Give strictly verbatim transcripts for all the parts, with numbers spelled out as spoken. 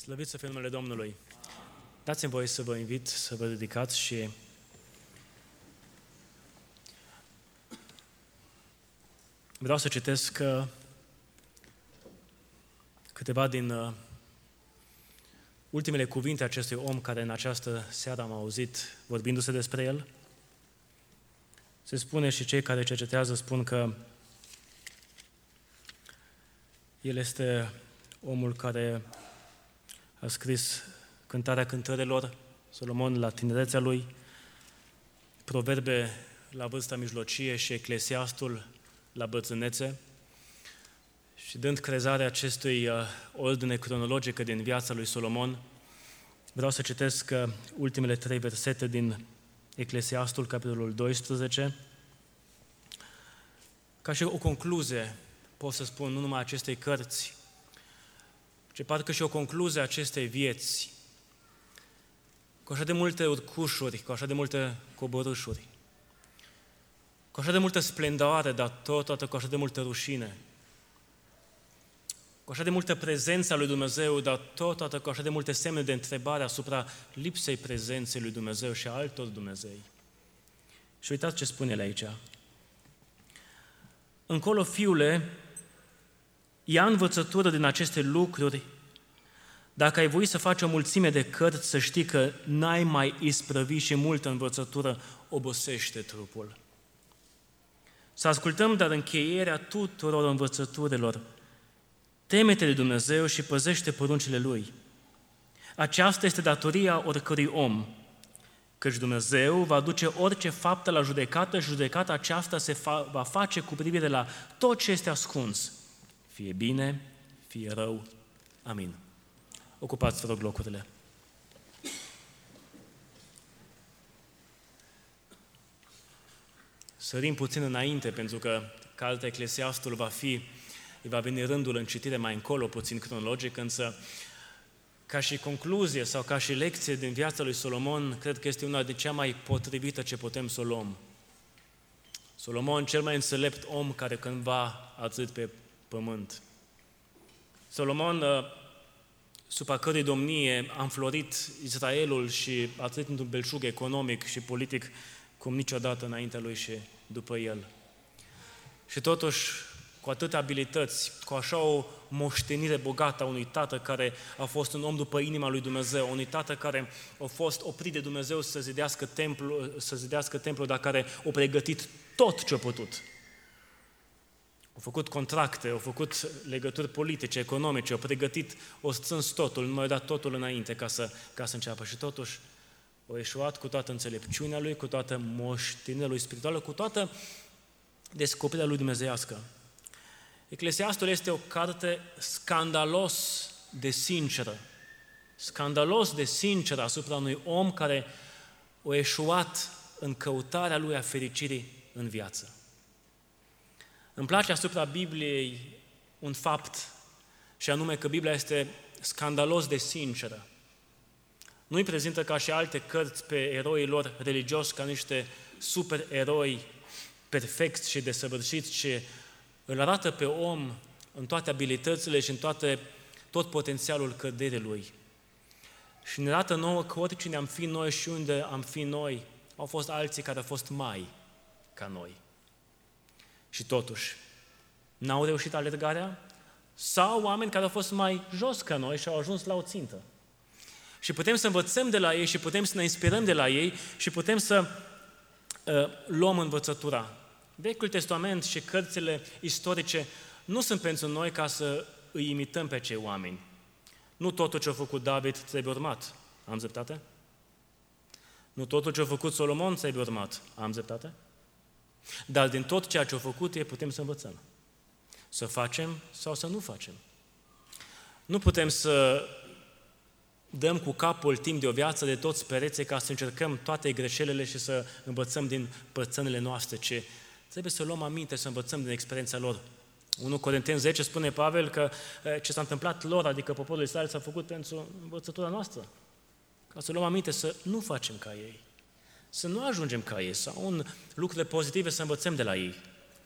Slăvit să fie numele Domnului! Dați-mi voie să vă invit să vă ridicați și vreau să citesc câteva din ultimele cuvinte acestui om care în această seară am auzit vorbindu-se despre el. Se spune și cei care cercetează spun că el este omul care a scris Cântarea Cântărilor, Solomon la tinerețea lui, Proverbe la vârsta mijlocie și Eclesiastul la bătrânețe. Și dând crezare acestui ordine cronologică din viața lui Solomon, vreau să citesc ultimele trei versete din Eclesiastul, capitolul doisprezece, ca și o concluzie, pot să spun, nu numai acestei cărți, ci parcă și o concluzie a acestei vieți, cu așa de multe urcușuri, cu așa de multe coborâșuri, cu așa de multă splendoare, dar totodată cu așa de multă rușine, cu așa de multă prezență a lui Dumnezeu, dar totodată cu așa de multe semne de întrebare asupra lipsei prezenței lui Dumnezeu și a altor Dumnezei. Și uitați ce spune el aici. Încolo, fiule, ia învățătură din aceste lucruri. Dacă ai voit să faci o mulțime de cărți, să știi că n-ai mai isprăvi și multă învățătură obosește trupul. Să ascultăm, dar încheierea tuturor învățăturilor. Teme-te de Dumnezeu și păzește poruncile Lui. Aceasta este datoria oricărui om, căci Dumnezeu va duce orice faptă la judecată și judecata aceasta se fa- va face cu privire la tot ce este ascuns, fie bine, fie rău. Amin. Ocupați, vă rog, locurile. Sărim puțin înainte, pentru că cartea Eclesiastul va fi, va veni rândul în citire mai încolo, puțin cronologic, însă ca și concluzie sau ca și lecție din viața lui Solomon, cred că este una de cea mai potrivită ce putem să o luăm. Solomon, cel mai înțelept om care cândva a trăit pe pământ. Solomon, sub a cărei domnie a înflorit Israelul și a trăit într-un belșug economic și politic cum niciodată înaintea lui și după el. Și totuși, cu atâtea abilități, cu așa o moștenire bogată a unui tată care a fost un om după inima lui Dumnezeu, unui tată care a fost oprit de Dumnezeu să zidească templul, să zidească templul, dar care a pregătit tot ce a putut. Au făcut contracte, au făcut legături politice, economice, au pregătit, au strâns totul, nu mai au dat totul înainte ca să, ca să înceapă. Și totuși au eșuat cu toată înțelepciunea lui, cu toată moștenirea lui spirituală, cu toată descoperirea lui dumnezeiască. Eclesiastul este o carte scandalos de sinceră, scandalos de sinceră asupra unui om care a eșuat în căutarea lui a fericirii în viață. Îmi place asupra Bibliei un fapt, și anume că Biblia este scandalos de sinceră. Nu-i prezintă ca și alte cărți pe eroii lor religioși ca niște supereroi perfecți și desăvârșiți, ci îl arată pe om în toate abilitățile și în toate, tot potențialul căderii lui. Și ne arată nouă că oricine am fi noi și unde am fi noi, au fost alții care au fost mai ca noi. Și totuși, n-au reușit alergarea? Sau oameni care au fost mai jos ca noi și au ajuns la o țintă. Și putem să învățăm de la ei și putem să ne inspirăm de la ei și putem să uh, luăm învățătura. Vechiul Testament și cărțile istorice nu sunt pentru noi ca să îi imităm pe acei oameni. Nu totul ce a făcut David trebuie urmat. Am dreptate? Nu totul ce a făcut Solomon trebuie urmat. Am dreptate? Dar din tot ceea ce a făcut ei putem să învățăm. Să facem sau să nu facem. Nu putem să dăm cu capul timp de o viață de toți perețe ca să încercăm toate greșelile și să învățăm din pățânile noastre, ce trebuie să luăm aminte, să învățăm din experiența lor. unu Corinteni zece spune Pavel că ce s-a întâmplat lor, adică poporul Israel, s-a făcut pentru învățătura noastră. Ca să luăm aminte, să nu facem ca ei. Să nu ajungem ca ei, sau în lucrurile pozitive să învățăm de la ei.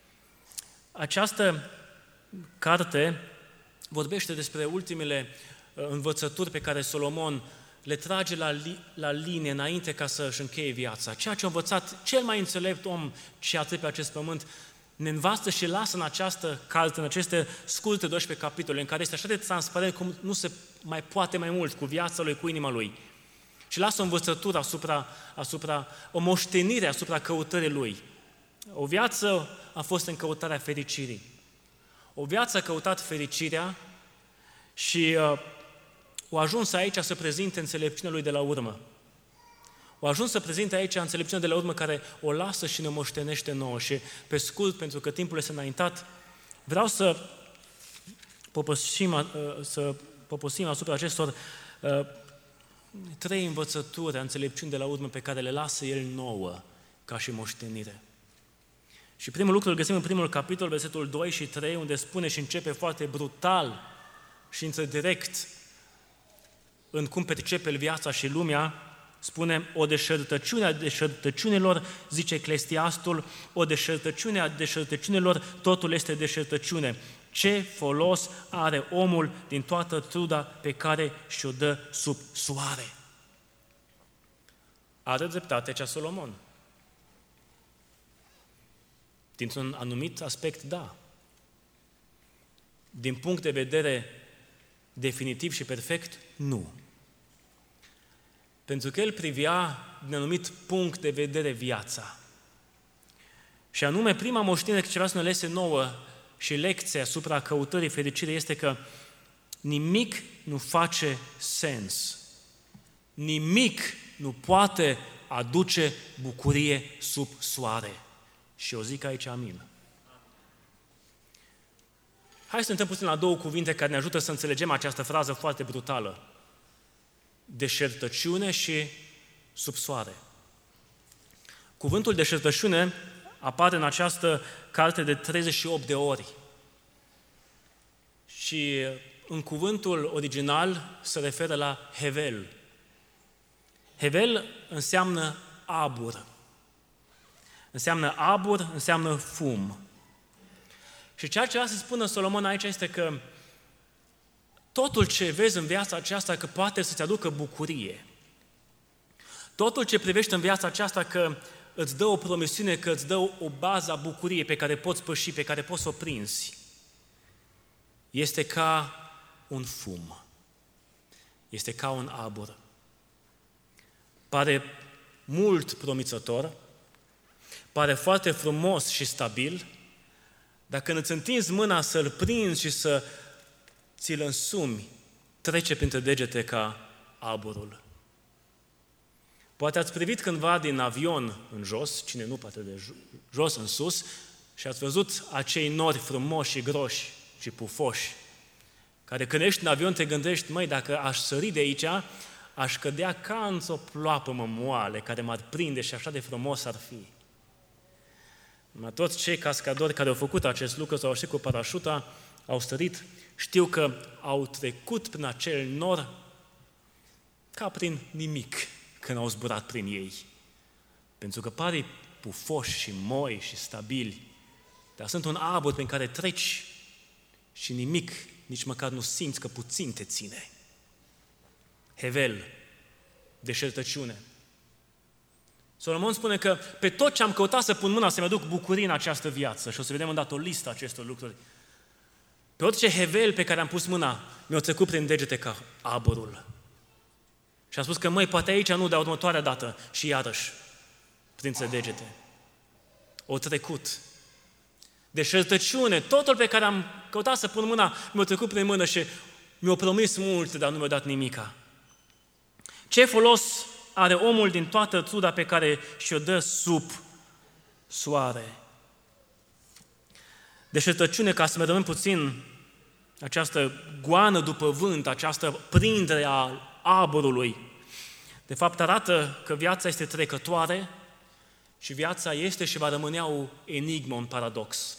Această carte vorbește despre ultimele învățături pe care Solomon le trage la, li, la linie înainte ca să își încheie viața. Ceea ce a învățat cel mai înțelept om ce a trăit pe acest pământ, ne învață și lasă în această carte, în aceste scurte doisprezece capitole, în care este așa de transparent cum nu se mai poate mai mult cu viața lui, cu inima lui. Și lasă o învățătură asupra, asupra, o moștenire asupra căutării lui. O viață a fost în căutarea fericirii. O viață a căutat fericirea și uh, a ajuns aici să prezinte înțelepciunea lui de la urmă. A ajuns să prezinte aici înțelepciunea de la urmă care o lasă și ne moștenește nouă. Și pe scurt, pentru că timpul este înaintat, vreau să poposim, să poposim asupra acestor uh, trei învățături a înțelepciunii de la urmă pe care le lasă El nouă ca și moștenire. Și primul lucru îl găsim în primul capitol, versetul doi și trei, unde spune și începe foarte brutal și intră direct în cum percepe viața și lumea. Spune, o deșertăciune a deșertăciunilor, zice Eclesiastul, o deșertăciune a deșertăciunilor, totul este deșertăciune. Ce folos are omul din toată truda pe care și-o dă sub soare? Are dreptate cea Solomon. Dintr-un anumit aspect, da. Din punct de vedere definitiv și perfect, nu. Pentru că el privea din anumit punct de vedere viața. Și anume, prima moștenire ce vrea să ne lese nouă și lecția asupra căutării fericirii este că nimic nu face sens. Nimic nu poate aduce bucurie sub soare. Și eu zic aici amin. Hai să ne uităm puțin la două cuvinte care ne ajută să înțelegem această frază foarte brutală. Deșertăciune și sub soare. Cuvântul deșertăciune apare în această carte de treizeci și opt de ori. Și în cuvântul original se referă la hevel. Hevel înseamnă abur. Înseamnă abur, înseamnă fum. Și ceea ce vrea să spună Solomon aici este că totul ce vezi în viața aceasta că poate să-ți aducă bucurie. Totul ce privești în viața aceasta că îți dă o promisiune, că îți dă o bază a bucuriei pe care poți păși, pe care poți să o prinzi, este ca un fum. Este ca un abur. Pare mult promițător, pare foarte frumos și stabil, dar când îți întinzi mâna să-l prinzi și să ți-l însumi, trece printre degete ca aburul. Poate ați privit cândva din avion în jos, cine nu poate de jos în sus, și ați văzut acei nori frumoși și groși și pufoși, care când ești în avion te gândești, măi, dacă aș sări de aici, aș cădea ca într-o ploapă moale care m-ar prinde și așa de frumos ar fi. Numai toți cei cascadori care au făcut acest lucru sau au ieșit cu parașuta, au sărit, știu că au trecut prin acel nor ca prin nimic când au zburat prin ei. Pentru că pare pufoși și moi și stabili, dar sunt un abur prin care treci și nimic, nici măcar nu simți că puțin te ține. Hevel, deșertăciune. Solomon spune că pe tot ce am căutat să pun mâna să-mi aduc bucurii în această viață, și o să vedem îndată o listă acestor lucruri, pe orice hevel pe care am pus mâna, mi-a trecut prin degete ca aburul. Și am spus că, măi, poate aici nu, dar următoarea dată și iarăși, printre degete. O trecut. Deșertăciune, totul pe care am căutat să pun mâna, mi-a trecut prin mână și mi-a promis multe, dar nu mi-a dat nimica. Ce folos are omul din toată truda pe care și-o dă sub soare? Deșertăciune, ca să mai rămân puțin această goană după vânt, această prindere a aburului, de fapt arată că viața este trecătoare și viața este și va rămâne o enigmă, un paradox.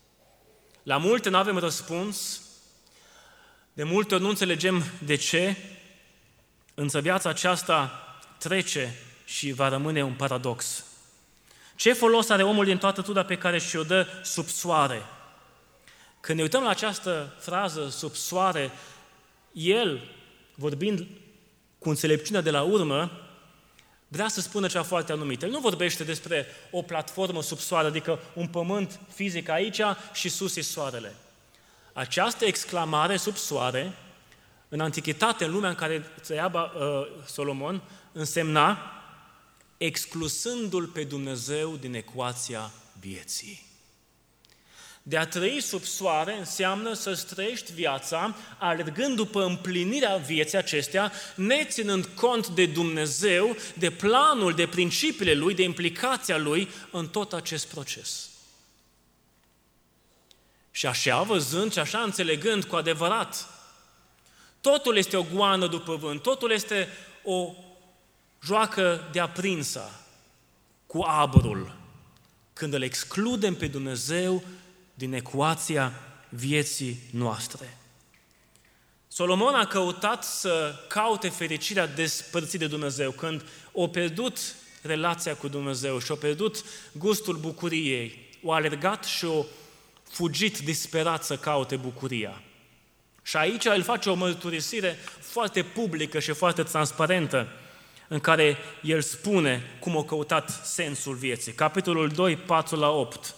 La multe nu avem răspuns, de multe ori nu înțelegem de ce, însă viața aceasta trece și va rămâne un paradox. Ce folos are omul din toată truda pe care și-o dă sub soare? Când ne uităm la această frază, sub soare, el vorbind cu înțelepciunea de la urmă, vrea să spună ceva foarte anumit. El nu vorbește despre o platformă sub soare, adică un pământ fizic aici și sus e soarele. Această exclamare sub soare, în antichitate, în lumea în care trăia uh, Solomon, însemna exclusându-L pe Dumnezeu din ecuația vieții. De a trăi sub soare înseamnă să-ți trăiești viața alergând după împlinirea vieții acestea, neținând cont de Dumnezeu, de planul, de principiile Lui, de implicația Lui în tot acest proces. Și așa văzând și așa înțelegând cu adevărat, totul este o goană după vânt, totul este o joacă de aprinsă cu aburul, când îl excludem pe Dumnezeu din ecuația vieții noastre. Solomon a căutat să caute fericirea despărțit de Dumnezeu, când a pierdut relația cu Dumnezeu și a pierdut gustul bucuriei, a alergat și a fugit disperat să caute bucuria. Și aici el face o mărturisire foarte publică și foarte transparentă, în care el spune cum a căutat sensul vieții. Capitolul doi, patru la opt.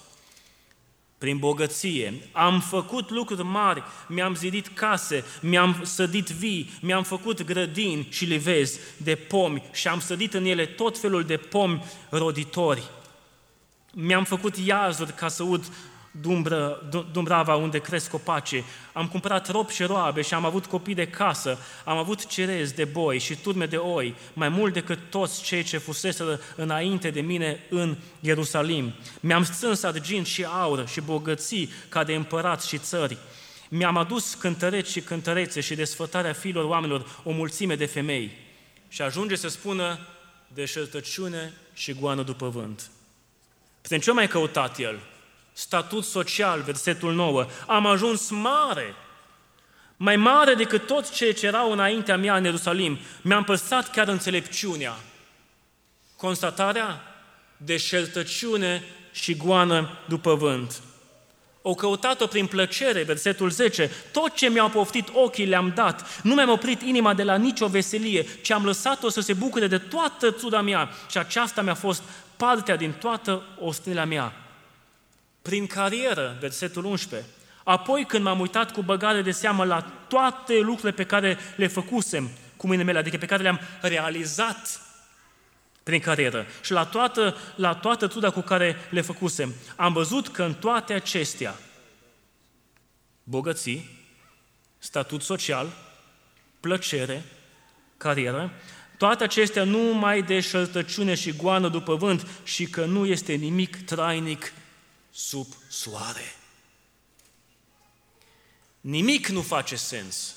Prin bogăție, am făcut lucruri mari, mi-am zidit case, mi-am sădit vii, mi-am făcut grădini și livezi de pomi și am sădit în ele tot felul de pomi roditori. Mi-am făcut iazuri ca să ud Dumbră, Dumbrava unde cresc copacii, am cumpărat robi și roabe și am avut copii de casă, am avut cerezi de boi și turme de oi, mai mult decât toți cei ce fuseseră înainte de mine în Ierusalim. Mi-am strâns argint și aur și bogății ca de împărați și țări. Mi-am adus cântăreți și cântărețe și desfătarea fiilor oamenilor o mulțime de femei. Și ajunge să spună deșertăciune și goană după vânt. Prin ce a mai căutat el? Statut social, versetul nouă. Am ajuns mare, mai mare decât toți cei ce erau înaintea mea în Ierusalim. Mi-am păstrat chiar înțelepciunea. Constatarea? Deșertăciune și goană după vânt. O căutat-o prin plăcere, versetul zece. Tot ce mi-au poftit ochii le-am dat. Nu mi-am oprit inima de la nicio veselie, ci am lăsat-o să se bucure de toată țuda mea. Și aceasta mi-a fost partea din toată ostenelea mea. Prin carieră, versetul unsprezece. Apoi când m-am uitat cu băgare de seamă la toate lucrurile pe care le făcusem cu mâinile mele, adică pe care le-am realizat prin carieră și la toată, la toată truda cu care le făcusem, am văzut că în toate acestea, bogății, statut social, plăcere, carieră, toate acestea nu mai deșertăciune și goană după vânt și că nu este nimic trainic sub soare. Nimic nu face sens.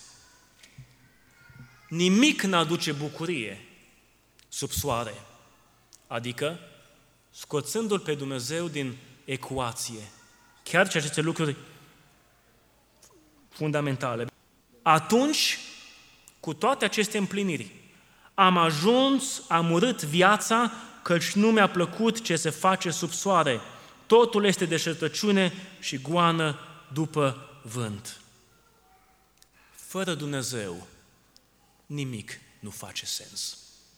Nimic n-aduce bucurie sub soare. Adică, scoțându-L pe Dumnezeu din ecuație. Chiar și aceste lucruri fundamentale. Atunci, cu toate aceste împliniri, am ajuns, am urât viața, căci nu mi-a plăcut ce se face sub soare. Totul este deșertăciune și goană după vânt. Fără Dumnezeu, nimic nu face sens.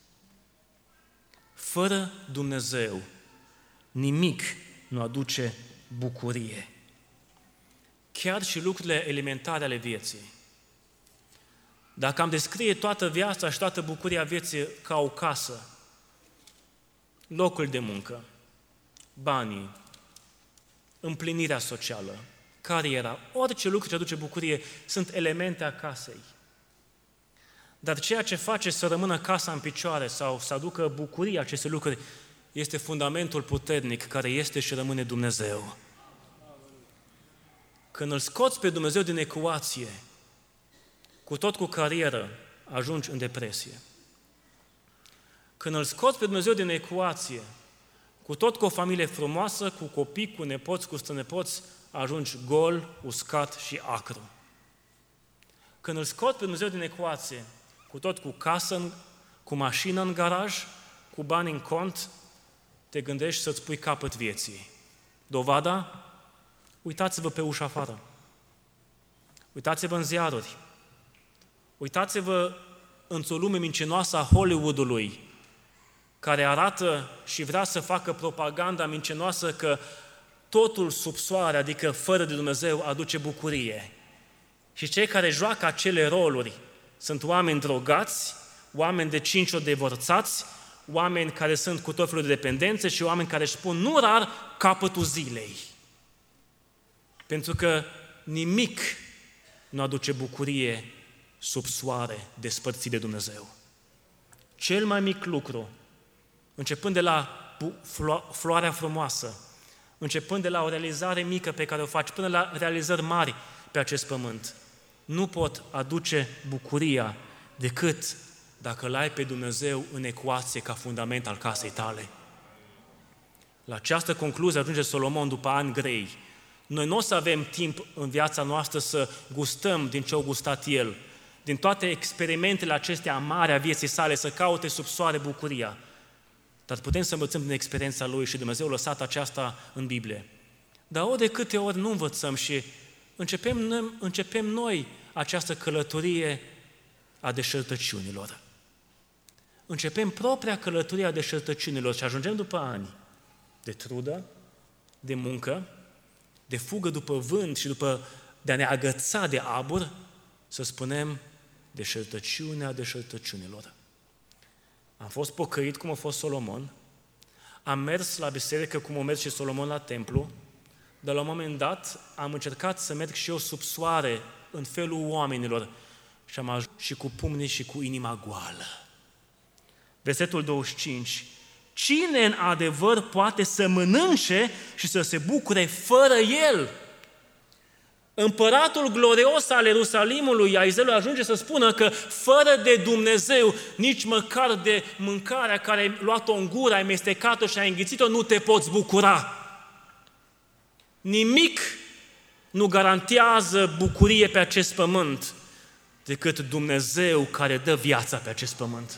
Fără Dumnezeu, nimic nu aduce bucurie. Chiar și lucrurile elementare ale vieții. Dacă am descrie toată viața și toată bucuria vieții ca o casă, locul de muncă, banii, împlinirea socială, cariera, orice lucru ce aduce bucurie, sunt elemente a casei. Dar ceea ce face să rămână casa în picioare sau să aducă bucuria aceste lucruri este fundamentul puternic care este și rămâne Dumnezeu. Când îl scoți pe Dumnezeu din ecuație, cu tot cu carieră, ajungi în depresie. Când îl scoți pe Dumnezeu din ecuație, cu tot cu o familie frumoasă, cu copii, cu nepoți, cu strănepoți, ajungi gol, uscat și acru. Când îl scoți pe Dumnezeu din ecuație, cu tot cu casă, cu mașină în garaj, cu bani în cont, te gândești să-ți pui capăt vieții. Dovada? Uitați-vă pe ușa afară. Uitați-vă în ziaruri. Uitați-vă într-o lume mincinoasă a Hollywood-ului, care arată și vrea să facă propaganda mincinoasă că totul sub soare, adică fără de Dumnezeu, aduce bucurie. Și cei care joacă acele roluri sunt oameni drogați, oameni de cinci ori divorțați, oameni care sunt cu tot felul de dependențe și oameni care își spun nu rar capătul zilei. Pentru că nimic nu aduce bucurie sub soare despărțit de Dumnezeu. Cel mai mic lucru, începând de la floarea frumoasă, începând de la o realizare mică pe care o faci, până la realizări mari pe acest pământ, nu pot aduce bucuria decât dacă îl ai pe Dumnezeu în ecuație ca fundament al casei tale. La această concluzie ajunge Solomon după ani grei. Noi nu o să avem timp în viața noastră să gustăm din ce a gustat el, din toate experimentele acestea mari a vieții sale, să caute sub soare bucuria. Dar putem să învățăm din experiența lui și Dumnezeu a lăsat aceasta în Biblie. Dar ori de câte ori nu învățăm și începem, începem noi această călătorie a deșertăciunilor. Începem propria călătorie a deșertăciunilor și ajungem după ani de trudă, de muncă, de fugă după vânt și după de a ne agăța de abur, să spunem deșertăciunea deșertăciunilor. Am fost pocăit cum a fost Solomon, am mers la biserică cum a mers și Solomon la templu, dar la un moment dat am încercat să merg și eu sub soare în felul oamenilor și am ajuns și cu pumnii și cu inima goală. Versetul douăzeci și cinci. Cine în adevăr poate să mănânce și să se bucure fără el? Împăratul glorios al Ierusalimului, Iaizelu, ajunge să spună că fără de Dumnezeu, nici măcar de mâncarea care ai luat-o în gură, ai mestecat-o și ai înghițit-o, nu te poți bucura. Nimic nu garantează bucurie pe acest pământ decât Dumnezeu care dă viața pe acest pământ.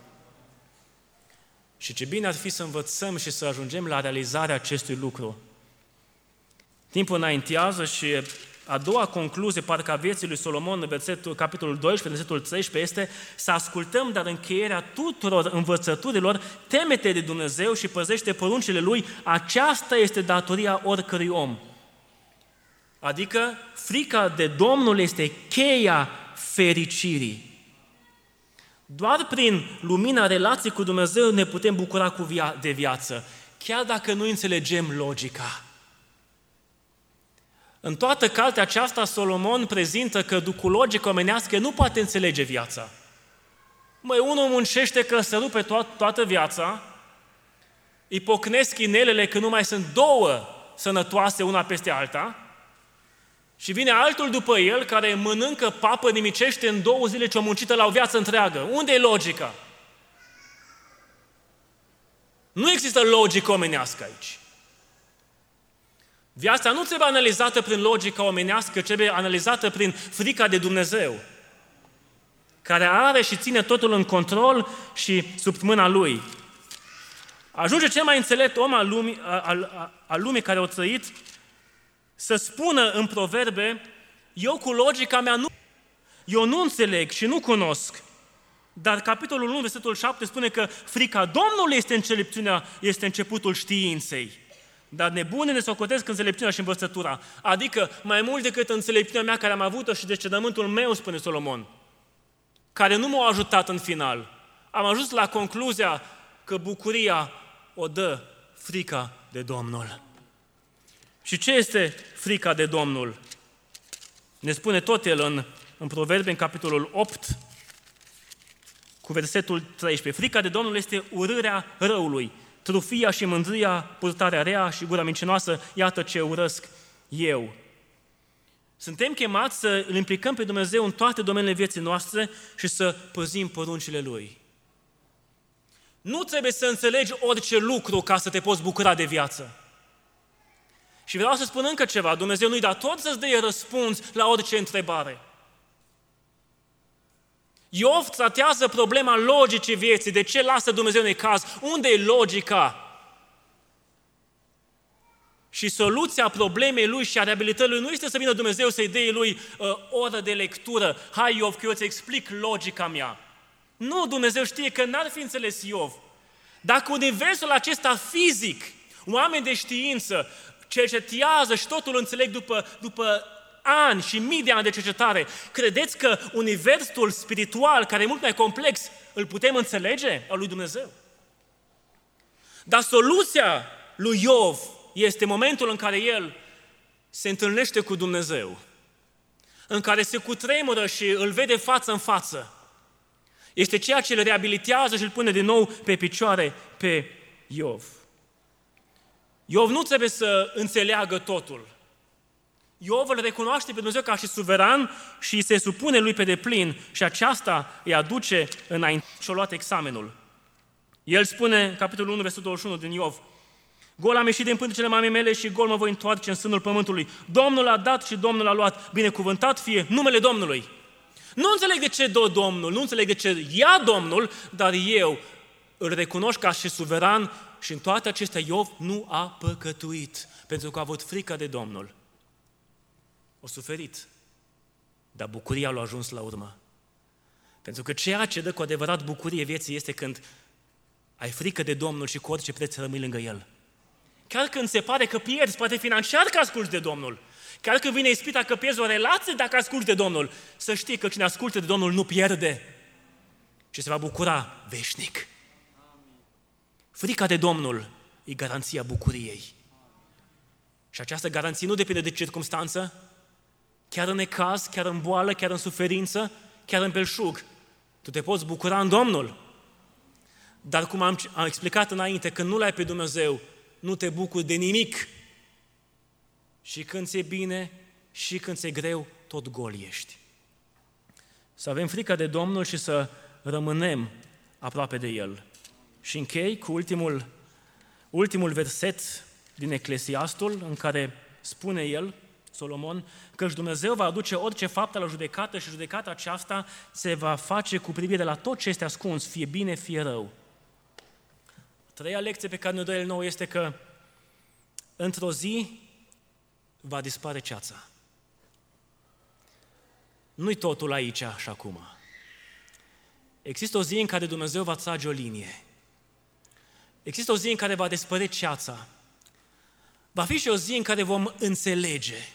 Și ce bine ar fi să învățăm și să ajungem la realizarea acestui lucru. Timpul înaintează și a doua concluzie, parcă a vieții lui Solomon, în versetul, capitolul doisprezece, versetul treisprezece, este să ascultăm, dar încheierea tuturor învățăturilor, temete de Dumnezeu și păzește poruncile Lui, aceasta este datoria oricărui om. Adică frica de Domnul este cheia fericirii. Doar prin lumina relației cu Dumnezeu ne putem bucura cu via- de viață, chiar dacă nu înțelegem logica. În toată cartea aceasta, Solomon prezintă că cu logică omenească nu poate înțelege viața. Măi, unul muncește că să rupe to- toată viața, îi pocnesc inelele că nu mai sunt două sănătoase una peste alta, și vine altul după el care mănâncă papă, nimicește în două zile ce-o muncită la o viață întreagă. Unde e logica? Nu există logică omenească aici. Viața nu trebuie analizată prin logica omenească, trebuie analizată prin frica de Dumnezeu, care are și ține totul în control și sub mâna Lui. Ajunge cel mai înțelept om al lumii, al, al lumii care a trăit să spună în proverbe, eu cu logica mea nu, eu nu înțeleg și nu cunosc, dar capitolul unu, versetul șapte spune că frica Domnului este înțelepciunea, este începutul științei. Dar nebunele se ocotesc înțelepciunea și învățătura. Adică mai mult decât înțelepciunea mea care am avut-o și discernământul meu, spune Solomon, care nu m-a ajutat în final. Am ajuns la concluzia că bucuria o dă frica de Domnul. Și ce este frica de Domnul? Ne spune tot el în, în Proverbe, în capitolul opt, cu versetul treisprezece. Frica de Domnul este urârea răului, trufia și mândria, purtarea rea și gura mincinoasă, iată ce urăsc eu. Suntem chemați să îl implicăm pe Dumnezeu în toate domeniile vieții noastre și să păzim poruncile Lui. Nu trebuie să înțelegi orice lucru ca să te poți bucura de viață. Și vreau să spun încă ceva, Dumnezeu nu-i dator să-ți dea răspuns la orice întrebare. Iov tratează problema logicii vieții. De ce lasă Dumnezeu necaz? Unde e logica? Și soluția problemei lui și a reabilitării lui nu este să vină Dumnezeu să-i dea lui uh, oră de lectură. Hai, Iov, că eu îți explic logica mea. Nu, Dumnezeu știe că n-ar fi înțeles Iov. Dacă universul acesta fizic, oameni de știință, cercetează și totul înțeleg după, după ani și mii de ani de cercetare, credeți că universul spiritual, care e mult mai complex, îl putem înțelege al lui Dumnezeu? Dar soluția lui Iov este momentul în care el se întâlnește cu Dumnezeu, în care se cutremură și îl vede față în față. Este ceea ce îl reabilitează și îl pune din nou pe picioare pe Iov. Iov nu trebuie să înțeleagă totul. Iov îl recunoaște pe Dumnezeu ca și suveran și se supune lui pe deplin și aceasta îi aduce înainte și-a luat examenul. El spune, capitolul unu, versetul douăzeci și unu din Iov, gol am ieșit din pântecele mamei mele și gol mă voi întoarce în sânul pământului. Domnul a dat și Domnul a luat. Binecuvântat fie numele Domnului. Nu înțeleg de ce dă Domnul, nu înțeleg de ce ia Domnul, dar eu îl recunosc ca și suveran și în toate acestea Iov nu a păcătuit, pentru că a avut frică de Domnul. O suferit, dar bucuria l-a ajuns la urmă. Pentru că ceea ce dă cu adevărat bucurie vieții este când ai frică de Domnul și cu orice preț rămâi lângă El. Chiar când se pare că pierzi, poate financiar că asculți de Domnul, chiar când vine ispita că pierzi o relație dacă asculți de Domnul, să știi că cine ascultă de Domnul nu pierde, ci se va bucura veșnic. Frica de Domnul e garanția bucuriei. Și această garanție nu depinde de circumstanță, chiar în necaz, chiar în boală, chiar în suferință, chiar în belșug. Tu te poți bucura în Domnul. Dar cum am, am explicat înainte, când nu l-ai pe Dumnezeu, nu te bucuri de nimic. Și când ți-e bine, și când ți-e greu, tot gol ești. Să avem frica de Domnul și să rămânem aproape de El. Și închei cu ultimul, ultimul verset din Eclesiastul, în care spune el, Solomon, că Dumnezeu va aduce orice faptă la judecată și judecata aceasta se va face cu privire la tot ce este ascuns, fie bine, fie rău. A treia lecție pe care ne dă el nou este că într-o zi va dispare ceața. Nu-i totul aici și acum. Există o zi în care Dumnezeu va trage o linie. Există o zi în care va dispărea ceața. Va fi și o zi în care vom înțelege.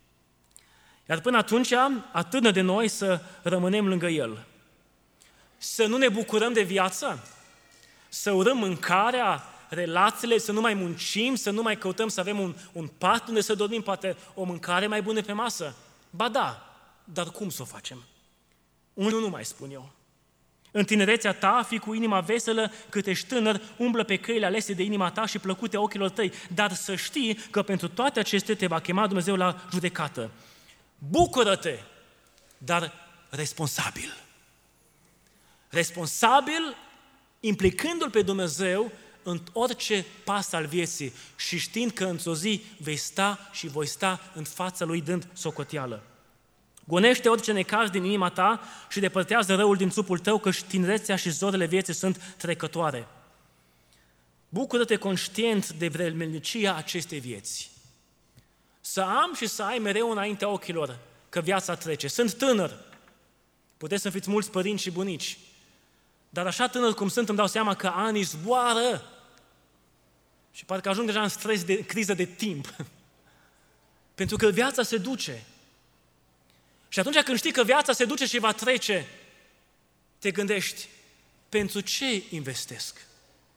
Iar până atunci, atârnă de noi să rămânem lângă El. Să nu ne bucurăm de viață, să urăm mâncarea, relațiile, să nu mai muncim, să nu mai căutăm să avem un, un pat unde să dormim, poate o mâncare mai bună pe masă. Ba da, dar cum să o facem? Unul nu mai spun eu. În tinerețea ta, fii cu inima veselă, cât ești tânăr, umblă pe căile alese de inima ta și plăcute ochilor tăi, dar să știi că pentru toate acestea te va chema Dumnezeu la judecată. Bucură-te, dar responsabil. Responsabil, implicându-L pe Dumnezeu în orice pas al vieții și știind că într-o zi vei sta și voi sta în fața Lui dând socoteală. Gonește orice necaz din inima ta și depărtează răul din trupul tău, că tinerețea și zorile vieții sunt trecătoare. Bucură-te conștient de vremelnicia acestei vieți. Să am și să ai mereu înaintea ochilor că viața trece. Sunt tânăr. Puteți să fiți mulți părinți și bunici. Dar așa tânăr cum sunt, îmi dau seama că anii zboară și parcă ajung deja în stres de criză de timp. Pentru că viața se duce. Și atunci când știi că viața se duce și va trece, te gândești, pentru ce investesc?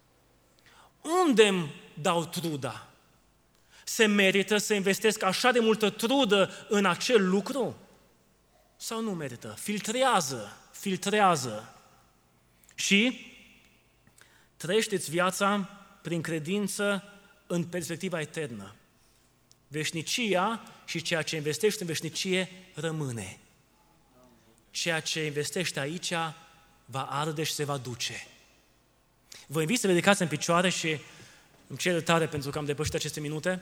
Unde îmi dau truda? Se merită să investesc așa de multă trudă în acel lucru? Sau nu merită? Filtrează, filtrează. Și trăiește-ți viața prin credință în perspectiva eternă. Veșnicia și ceea ce investești în veșnicie rămâne. Ceea ce investești aici va arde și se va duce. Vă invit să vă ridicați în picioare și îmi cer tare pentru că am depășit aceste minute.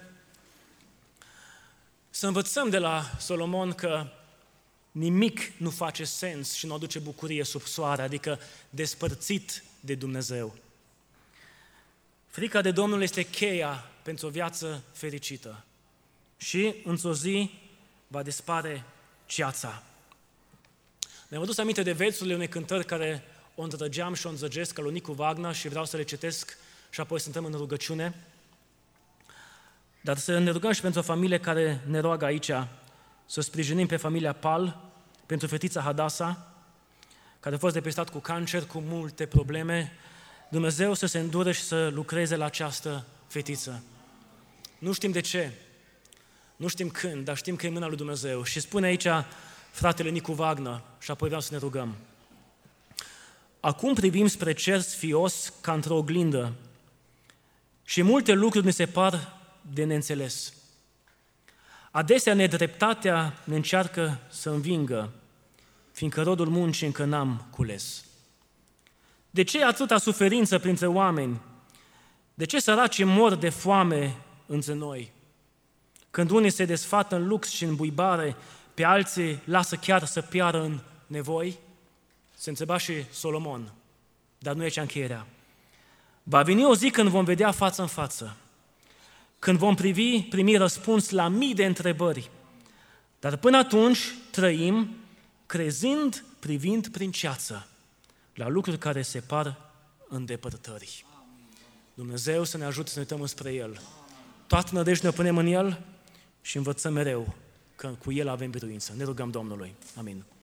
Să învățăm de la Solomon că nimic nu face sens și nu aduce bucurie sub soare, adică despărțit de Dumnezeu. Frica de Domnul este cheia pentru o viață fericită. Și într-o zi va dispare ceața. Mi-am adus aminte de versurile unei cântări care o îndrăgeam și o îndrăgesc ca lui Nicu Wagner și vreau să le citesc și apoi suntem în rugăciune. Dar să ne rugăm și pentru o familie care ne roagă aici, să sprijinim pe familia Pal, pentru fetița Hadasa, care a fost depistat cu cancer, cu multe probleme. Dumnezeu să se îndure și să lucreze la această fetiță. Nu știm de ce, nu știm când, dar știm că e mâna lui Dumnezeu. Și spune aici fratele Nicu Wagner, și apoi vreau să ne rugăm. Acum privim spre cer sfios ca într-o oglindă și multe lucruri ne se par de neînțeles. Adesea nedreptatea ne încearcă să învingă, fiindcă rodul muncii încă n-am cules. De ce atâta suferință printre oameni? De ce săracii mor de foame între noi? Când unii se desfată în lux și în buibare, pe alții lasă chiar să piară în nevoi? Se întreba și Solomon, dar nu e cea încheierea. Va veni o zi când vom vedea față în față, când vom privi, primi răspuns la mii de întrebări. Dar până atunci trăim crezând, privind prin ceață la lucruri care se par îndepărtări. Dumnezeu să ne ajute să ne uităm înspre El. Toată nădejdea ne punem în El și învățăm mereu că cu El avem biruință. Ne rugăm Domnului. Amin.